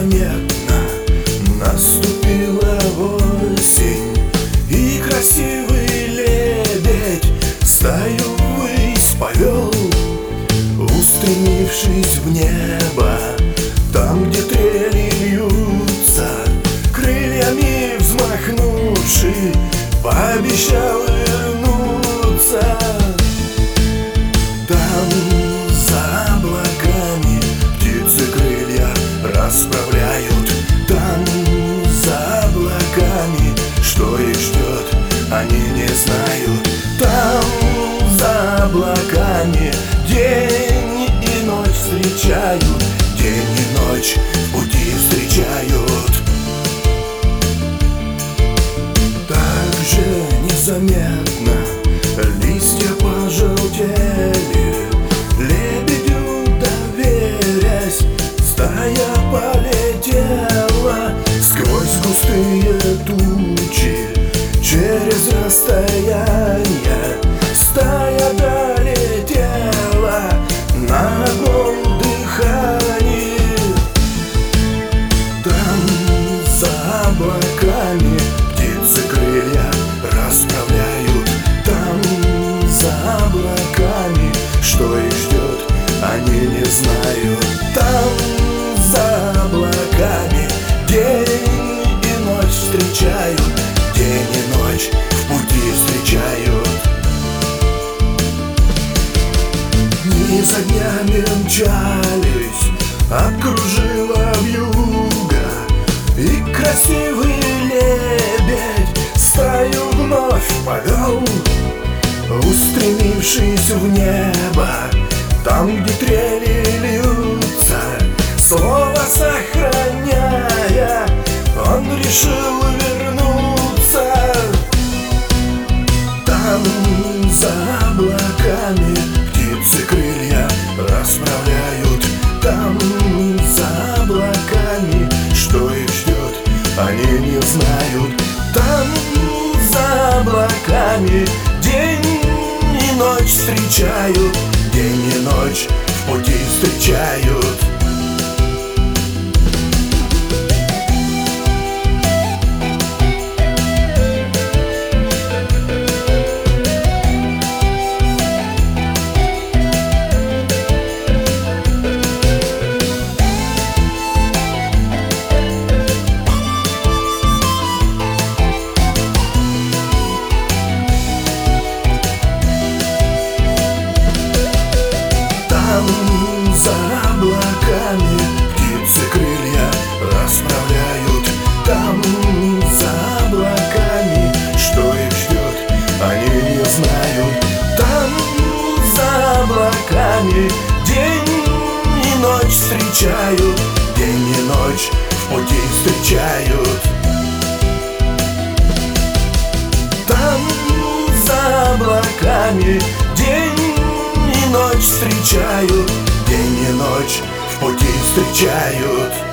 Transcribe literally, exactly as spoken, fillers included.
незаметно наступила осень, и красивый лебедь стаю ввысь повел, устремившись в небо, там, где трели льются, крыльями взмахнувши, пообещал вернуться. Там за облаками птицы крылья расправляют, там за облаками что их ждет, они не знают. Там за облаками день и ночь встречают, день и ночь в пути встречают. Так же незаметно листья пожелтели, лебедю доверясь, стая полетела сквозь густые тучи, через расстояние. Стая долетела на одном дыхании. Там за облаками птицы крылья расправляют, там за облаками что их ждет, они не знают. Там за облаками день и ночь встречают, день и ночь в пути встречают. Дни за днями мчались, окружила вьюга, и красивый лебедь стаю вновь повел, устремившись в небо, там, где трели льются, слово сохраняя, он решил вернуться. Там за облаками птицы крылья расправляют, там за облаками что их ждет, они не знают. Там за облаками день и ночь встречают, день и ночь в пути встречают. Там за облаками птицы крылья расправляют, там за облаками что их ждет, они не знают. Там за облаками день и ночь встречают, день и ночь в пути встречают. Там за облаками день и ночь встречают, день и ночь в пути встречают.